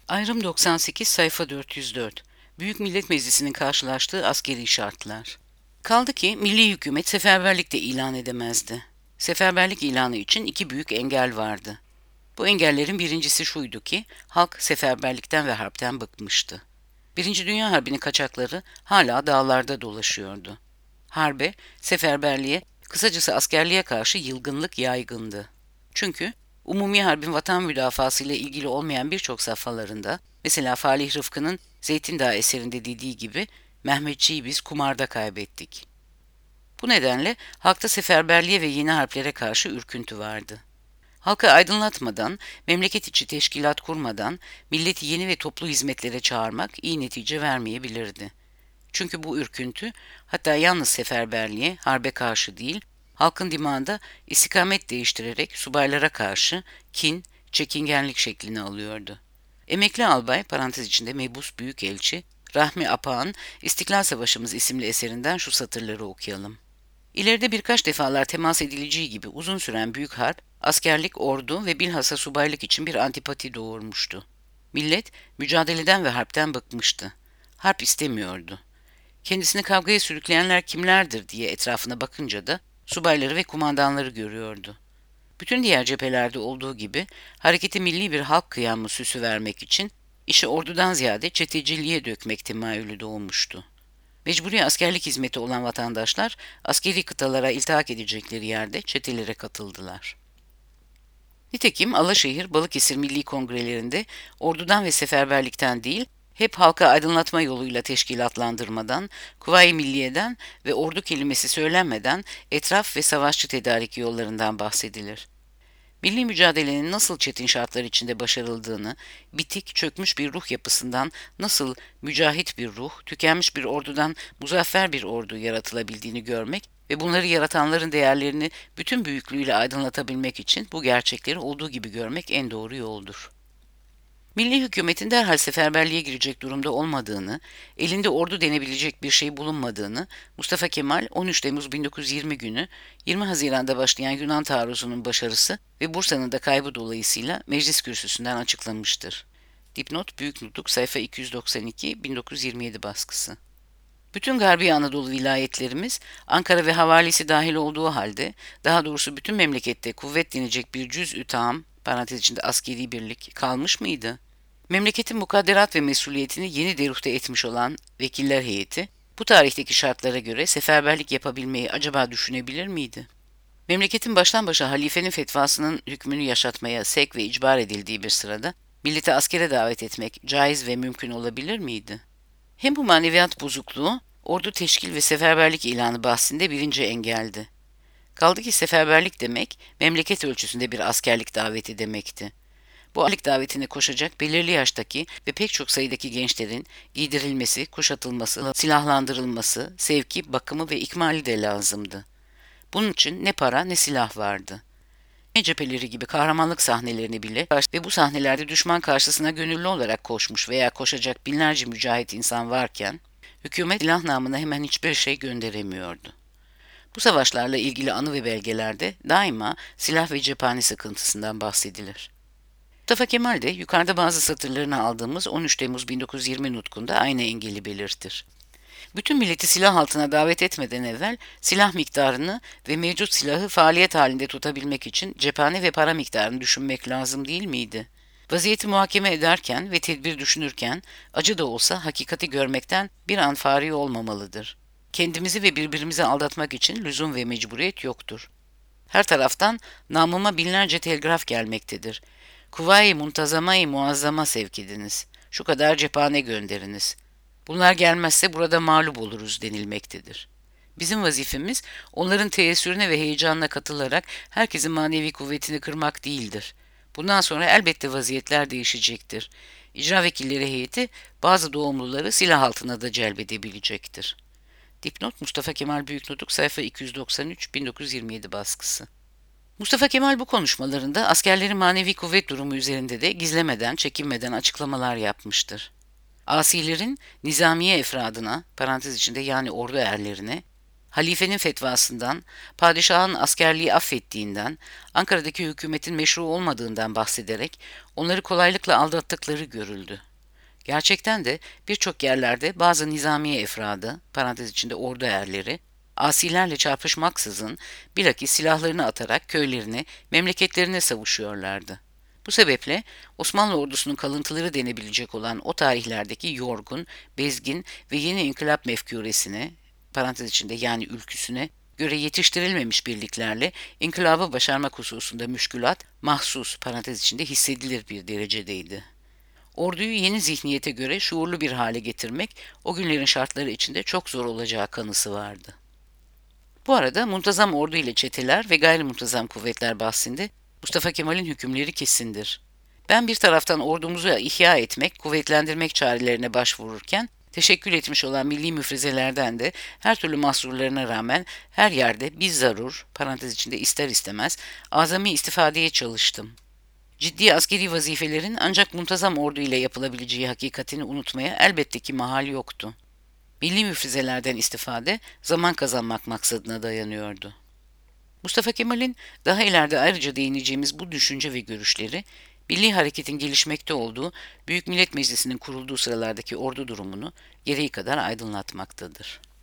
Ayrım 98 sayfa 404. Büyük Millet Meclisi'nin karşılaştığı askeri şartlar. Kaldı ki milli hükümet seferberlik de ilan edemezdi. Seferberlik ilanı için iki büyük engel vardı. Bu engellerin birincisi şuydu ki halk seferberlikten ve harpten bıkmıştı. Birinci Dünya Harbi'nin kaçakları hala dağlarda dolaşıyordu. Harbe, seferberliğe, kısacası askerliğe karşı yılgınlık yaygındı. Çünkü umumi harbin vatan müdafası ile ilgili olmayan birçok safhalarında, mesela Falih Rıfkı'nın Zeytin Dağı eserinde dediği gibi, Mehmetçiği biz kumarda kaybettik. Bu nedenle halkta seferberliğe ve yeni harplere karşı ürküntü vardı. Halkı aydınlatmadan, memleket içi teşkilat kurmadan milleti yeni ve toplu hizmetlere çağırmak iyi netice vermeyebilirdi. Çünkü bu ürküntü hatta yalnız seferberliğe, harbe karşı değil, halkın dimağında istikamet değiştirerek subaylara karşı kin, çekingenlik şeklini alıyordu. Emekli albay, parantez içinde mebus büyükelçi, Rahmi Apak'ın İstiklal Savaşımız isimli eserinden şu satırları okuyalım. İleride birkaç defalar temas edileceği gibi uzun süren büyük harp, askerlik, ordu ve bilhassa subaylık için bir antipati doğurmuştu. Millet mücadeleden ve harpten bıkmıştı. Harp istemiyordu. Kendisini kavgaya sürükleyenler kimlerdir diye etrafına bakınca da subayları ve kumandanları görüyordu. Bütün diğer cephelerde olduğu gibi hareketi milli bir halk kıyamı süsü vermek için işi ordudan ziyade çeteciliğe dökmek temayülü doğmuştu. Mecburi askerlik hizmeti olan vatandaşlar askeri kıtalara iltihak edecekleri yerde çetelere katıldılar. Nitekim Alaşehir, Balıkesir Milli Kongrelerinde ordudan ve seferberlikten değil, hep halka aydınlatma yoluyla teşkilatlandırmadan, Kuvayi Milliye'den ve ordu kelimesi söylenmeden etraf ve savaşçı tedarik yollarından bahsedilir. Milli mücadelenin nasıl çetin şartlar içinde başarıldığını, bitik, çökmüş bir ruh yapısından nasıl mücahit bir ruh, tükenmiş bir ordudan muzaffer bir ordu yaratılabildiğini görmek ve bunları yaratanların değerlerini bütün büyüklüğüyle aydınlatabilmek için bu gerçekleri olduğu gibi görmek en doğru yoldur. Milli hükümetin derhal seferberliğe girecek durumda olmadığını, elinde ordu denebilecek bir şey bulunmadığını, Mustafa Kemal 13 Temmuz 1920 günü 20 Haziran'da başlayan Yunan taarruzunun başarısı ve Bursa'nın da kaybı dolayısıyla meclis kürsüsünden açıklamıştır. Dipnot Büyük Nutuk sayfa 292 1927 baskısı. Bütün Garbi Anadolu vilayetlerimiz Ankara ve havalisi dahil olduğu halde, daha doğrusu bütün memlekette kuvvet denecek bir cüz-ü tam, parantez içinde askeri birlik kalmış mıydı? Memleketin mukadderat ve mesuliyetini yeni deruhte etmiş olan vekiller heyeti, bu tarihteki şartlara göre seferberlik yapabilmeyi acaba düşünebilir miydi? Memleketin baştan başa halifenin fetvasının hükmünü yaşatmaya sevk ve icbar edildiği bir sırada, milleti askere davet etmek caiz ve mümkün olabilir miydi? Hem bu maneviyat bozukluğu, ordu teşkil ve seferberlik ilanı bahsinde birinci engeldi. Kaldı ki seferberlik demek, memleket ölçüsünde bir askerlik daveti demekti. Bu askerlik davetine koşacak belirli yaştaki ve pek çok sayıdaki gençlerin giydirilmesi, kuşatılması, silahlandırılması, sevki, bakımı ve ikmali de lazımdı. Bunun için ne para ne silah vardı. Ne cepheleri gibi kahramanlık sahnelerini bile ve bu sahnelerde düşman karşısına gönüllü olarak koşmuş veya koşacak binlerce mücahit insan varken, hükümet silah namına hemen hiçbir şey gönderemiyordu. Bu savaşlarla ilgili anı ve belgelerde daima silah ve cephane sıkıntısından bahsedilir. Mustafa Kemal de yukarıda bazı satırlarını aldığımız 13 Temmuz 1920 nutkunda aynı engeli belirtir. Bütün milleti silah altına davet etmeden evvel silah miktarını ve mevcut silahı faaliyet halinde tutabilmek için cephane ve para miktarını düşünmek lazım değil miydi? Vaziyeti muhakeme ederken ve tedbir düşünürken acı da olsa hakikati görmekten bir an fari olmamalıdır. Kendimizi ve birbirimizi aldatmak için lüzum ve mecburiyet yoktur. Her taraftan namıma binlerce telgraf gelmektedir. Kuvayi muntazama-i muazzama sevk ediniz. Şu kadar cephane gönderiniz. Bunlar gelmezse burada mağlup oluruz denilmektedir. Bizim vazifemiz onların teessürüne ve heyecanına katılarak herkesin manevi kuvvetini kırmak değildir. Bundan sonra elbette vaziyetler değişecektir. İcra vekilleri heyeti bazı doğumluları silah altına da celbedebilecektir. Dipnot Mustafa Kemal Büyüknutuk sayfa 293 1927 baskısı. Mustafa Kemal bu konuşmalarında askerlerin manevi kuvvet durumu üzerinde de gizlemeden, çekinmeden açıklamalar yapmıştır. Asilerin nizamiye efradına, parantez içinde yani ordu erlerine, halifenin fetvasından, padişahın askerliği affettiğinden, Ankara'daki hükümetin meşru olmadığından bahsederek onları kolaylıkla aldattıkları görüldü. Gerçekten de birçok yerlerde bazı nizamiye efradı, parantez içinde ordu erleri, asilerle çarpışmaksızın bilakis silahlarını atarak köylerine, memleketlerine savuşuyorlardı. Bu sebeple Osmanlı ordusunun kalıntıları denebilecek olan o tarihlerdeki yorgun, bezgin ve yeni inkılap mefkûresine, parantez içinde yani ülküsüne göre yetiştirilmemiş birliklerle inkılabı başarmak hususunda müşkülat, mahsus, parantez içinde hissedilir bir derecedeydi. Orduyu yeni zihniyete göre şuurlu bir hale getirmek o günlerin şartları içinde çok zor olacağı kanısı vardı. Bu arada muntazam ordu ile çeteler ve gayrimuntazam kuvvetler bahsinde Mustafa Kemal'in hükümleri kesindir. Ben bir taraftan ordumuzu ihya etmek, kuvvetlendirmek çarelerine başvururken, teşekkül etmiş olan milli müfrezelerden de her türlü mahsurlarına rağmen her yerde bizzarur, parantez içinde ister istemez, azami istifadeye çalıştım. Ciddi askeri vazifelerin ancak muntazam ordu ile yapılabileceği hakikatini unutmaya elbette ki mahal yoktu. Milli müfrezelerden istifade zaman kazanmak maksadına dayanıyordu. Mustafa Kemal'in daha ileride ayrıca değineceğimiz bu düşünce ve görüşleri, milli hareketin gelişmekte olduğu Büyük Millet Meclisi'nin kurulduğu sıralardaki ordu durumunu gereği kadar aydınlatmaktadır.